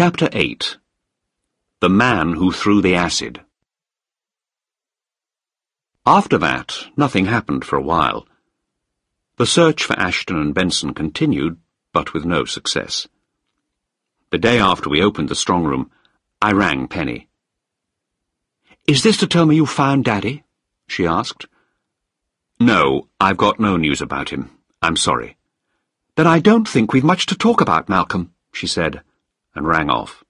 Chapter 8. The Man Who Threw the Acid. After that, nothing happened for a while. The search for Ashton and Benson continued, but with no success. The day after we opened the strong room, I rang Penny. "Is this to tell me you found Daddy?" she asked. "No, I've got no news about him. I'm sorry." "Then I don't think we've much to talk about, Malcolm," she said, and rang off.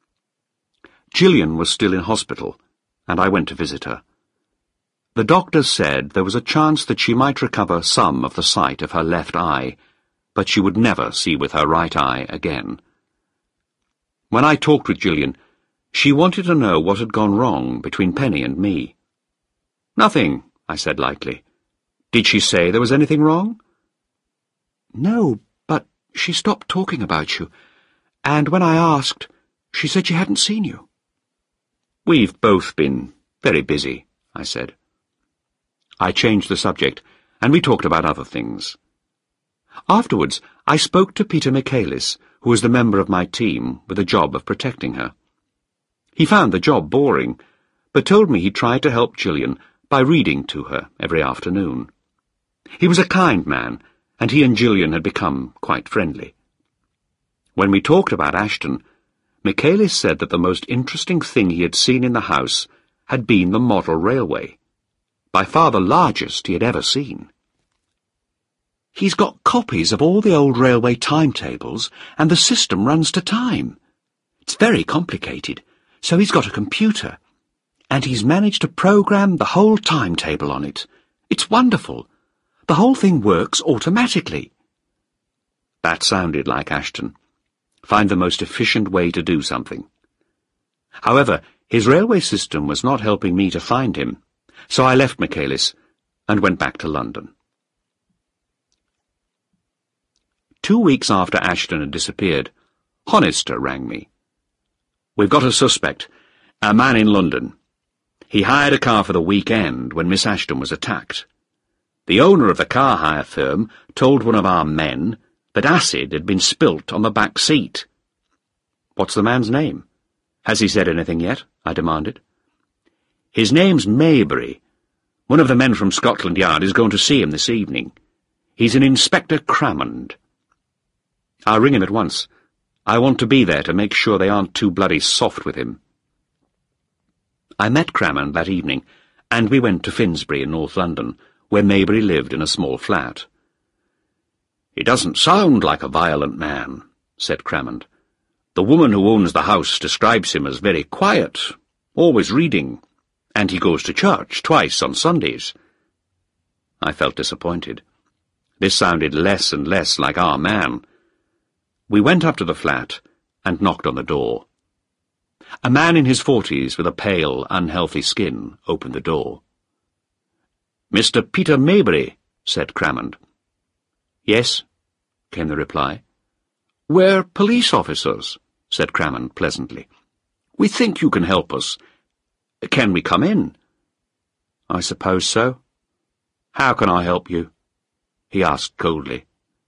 Gillian was still in hospital, and I went to visit her. The doctors said there was a chance that she might recover some of the sight of her left eye, but she would never see with her right eye again. When I talked with Gillian, she wanted to know what had gone wrong between Penny and me. "Nothing," I said lightly. "Did she say there was anything wrong?" "No, but she stopped talking about you, and when I asked, she said she hadn't seen you." "We've both been very busy," I said. I changed the subject, and we talked about other things. Afterwards, I spoke to Peter Michaelis, who was the member of my team with the job of protecting her. He found the job boring, but told me he tried to help Gillian by reading to her every afternoon. He was a kind man, and he and Gillian had become quite friendly. When we talked about Ashton, Michaelis said that the most interesting thing he had seen in the house had been the model railway, by far the largest he had ever seen. "He's got copies of all the old railway timetables, and the system runs to time. It's very complicated, so he's got a computer, and he's managed to program the whole timetable on it. It's wonderful. The whole thing works automatically." That sounded like Ashton. Find the most efficient way to do something. However, his railway system was not helping me to find him, so I left Michaelis and went back to London. 2 weeks after Ashton had disappeared, Honister rang me. "We've got a suspect, a man in London. He hired a car for the weekend when Miss Ashton was attacked. The owner of the car hire firm told one of our men that acid had been spilt on the back seat." "What's the man's name? Has he said anything yet?" I demanded. "His name's Maybury. One of the men from Scotland Yard is going to see him this evening. He's an Inspector Crammond." "I'll ring him at once. I want to be there to make sure they aren't too bloody soft with him." I met Crammond that evening, and we went to Finsbury in North London, where Maybury lived in a small flat. "He doesn't sound like a violent man," said Crammond. "The woman who owns the house describes him as very quiet, always reading, and he goes to church twice on Sundays." I felt disappointed. This sounded less and less like our man. We went up to the flat and knocked on the door. A man in his 40s with a pale, unhealthy skin opened the door. "Mr. Peter Maybury," said Crammond. "Yes," came the reply. "We're police officers," said Crammond pleasantly. "We think you can help us. Can we come in?" "I suppose so." "How can I help you?" he asked coldly.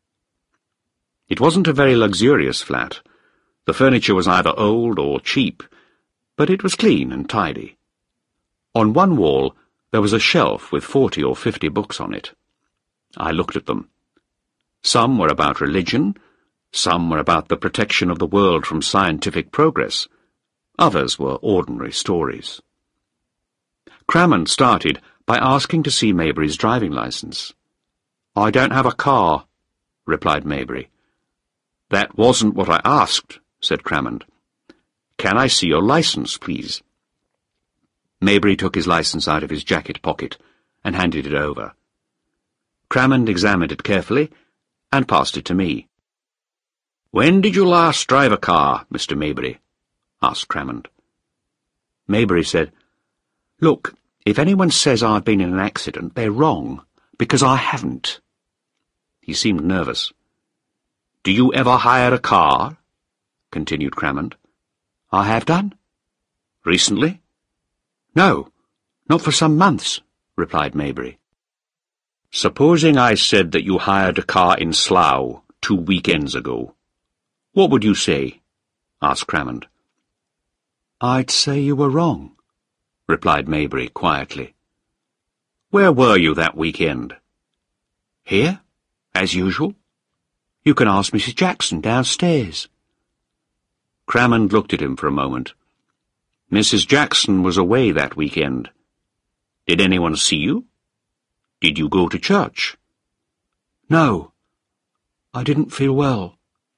It wasn't a very luxurious flat. The furniture was either old or cheap, but it was clean and tidy. On one wall there was a shelf with 40 or 50 books on it. I looked at them. Some were about religion, some were about the protection of the world from scientific progress. Others were ordinary stories. Crammond started by asking to see Maybury's driving license. "I don't have a car," replied Maybury. "That wasn't what I asked," said Crammond. "Can I see your license, please?" Maybury took his license out of his jacket pocket and handed it over. Crammond examined it carefully and passed it to me. "When did you last drive a car, Mr. Maybury?" asked Crammond. Maybury said, "Look, if anyone says I've been in an accident, they're wrong, because I haven't." He seemed nervous. "Do you ever hire a car?" continued Crammond. "I have done." "Recently?" "No, not for some months," replied Maybury. "Supposing I said that you hired a car in Slough 2 weekends ago, what would you say?" asked Crammond. "I'd say you were wrong," replied Maybury quietly. "Where were you that weekend?" "Here, as usual. You can ask Mrs. Jackson downstairs." Crammond looked at him for a moment. "Mrs. Jackson was away that weekend. Did anyone see you? Did you go to church?" "No. I didn't feel well."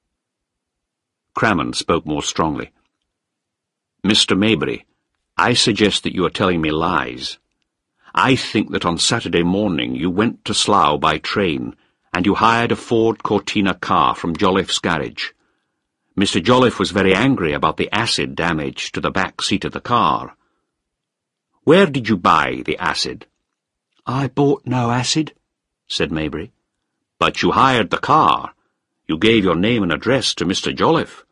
Crammond spoke more strongly. "Mr. Maybury, I suggest that you are telling me lies. I think that on Saturday morning you went to Slough by train and you hired a Ford Cortina car from Jolliffe's garage. Mr. Jolliffe was very angry about the acid damage to the back seat of the car. Where did you buy the acid?" "I bought no acid," said Maybury. "But you hired the car. You gave your name and address to Mr. Jolliffe."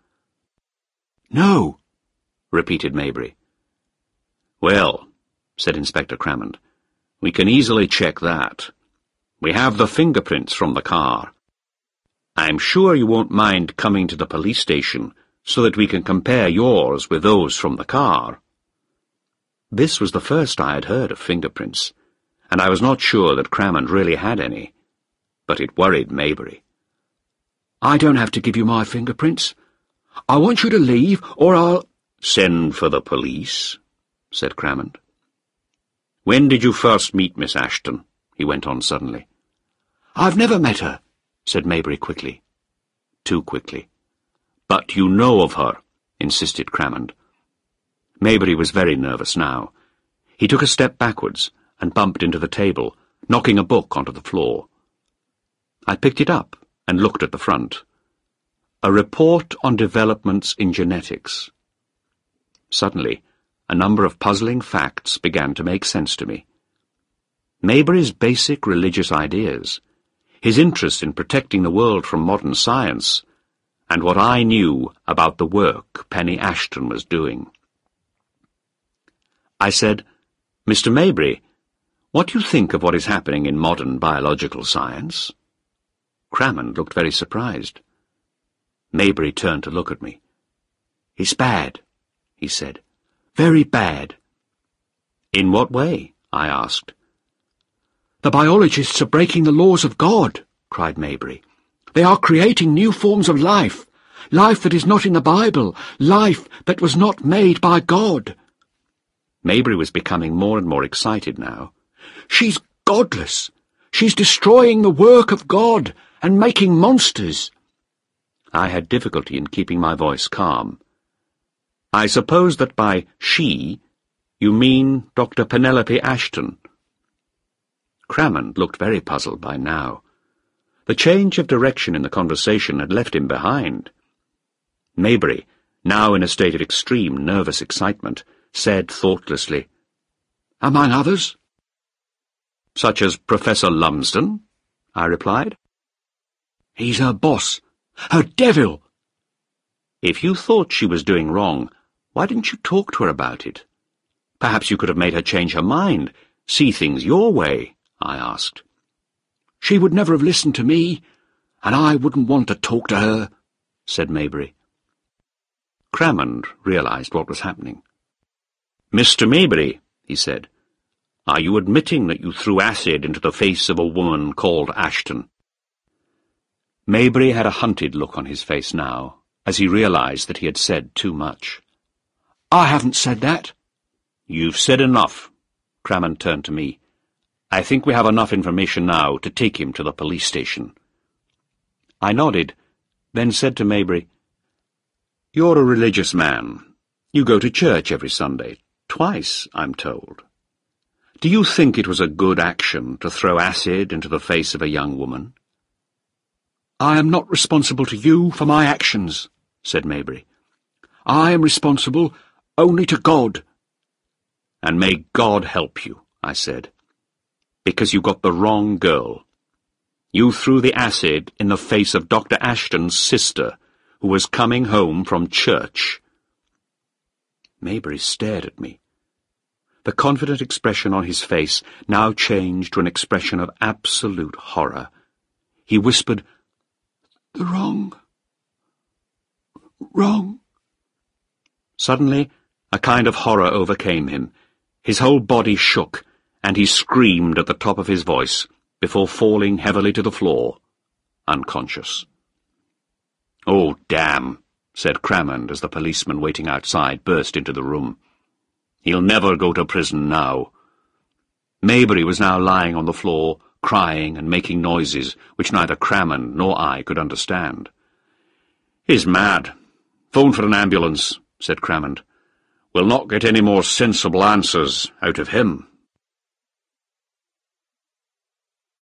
"No," repeated Maybury. "Well," said Inspector Crammond, "we can easily check that. We have the fingerprints from the car. I'm sure you won't mind coming to the police station so that we can compare yours with those from the car." This was the first I had heard of fingerprints, and I was not sure that Crammond really had any, but it worried Maybury. "I don't have to give you my fingerprints. I want you to leave, or I'll—" "Send for the police," said Crammond. "When did you first meet Miss Ashton?" he went on suddenly. "I've never met her," said Maybury quickly. Too quickly. "But you know of her," insisted Crammond. Maybury was very nervous now. He took a step backwards and bumped into the table, knocking a book onto the floor. I picked it up and looked at the front. A report on developments in genetics. Suddenly, a number of puzzling facts began to make sense to me. Maybury's basic religious ideas, his interest in protecting the world from modern science, and what I knew about the work Penny Ashton was doing. I said, "Mr. Maybury, what do you think of what is happening in modern biological science?" Crammond looked very surprised. Maybury turned to look at me. "It's bad," he said. "Very bad." "In what way?" I asked. "The biologists are breaking the laws of God," cried Maybury. "They are creating new forms of life, life that is not in the Bible, life that was not made by God." Maybury was becoming more and more excited now. "She's godless. She's destroying the work of God and making monsters." I had difficulty in keeping my voice calm. "I suppose that by she you mean Dr. Penelope Ashton." Crammond looked very puzzled by now. The change of direction in the conversation had left him behind. Maybury, now in a state of extreme nervous excitement, said thoughtlessly, "Among others." "Such as Professor Lumsden?" I replied. "He's her boss, her devil." "If you thought she was doing wrong, why didn't you talk to her about it? Perhaps you could have made her change her mind, see things your way," I asked. "She would never have listened to me, and I wouldn't want to talk to her," said Maybury. Crammond realized what was happening. "Mr. Maybury," he said, "are you admitting that you threw acid into the face of a woman called Ashton?" Maybury had a hunted look on his face now, as he realized that he had said too much. "I haven't said that." "You've said enough." Crammond turned to me. "I think we have enough information now to take him to the police station." I nodded, then said to Maybury, "You're a religious man. You go to church every Sunday. Twice, I'm told. Do you think it was a good action to throw acid into the face of a young woman?" "I am not responsible to you for my actions," said Maybury. "I am responsible only to God." "And may God help you," I said, "because you got the wrong girl. You threw the acid in the face of Dr. Ashton's sister, who was coming home from church." Maybury stared at me. The confident expression on his face now changed to an expression of absolute horror. He whispered, "The wrong. Suddenly, a kind of horror overcame him. His whole body shook, and he screamed at the top of his voice, before falling heavily to the floor, unconscious. "Oh, damn," said Crammond as the policeman waiting outside burst into the room. "He'll never go to prison now." Maybury was now lying on the floor, crying and making noises which neither Crammond nor I could understand. "He's mad. Phone for an ambulance," said Crammond. "We'll not get any more sensible answers out of him."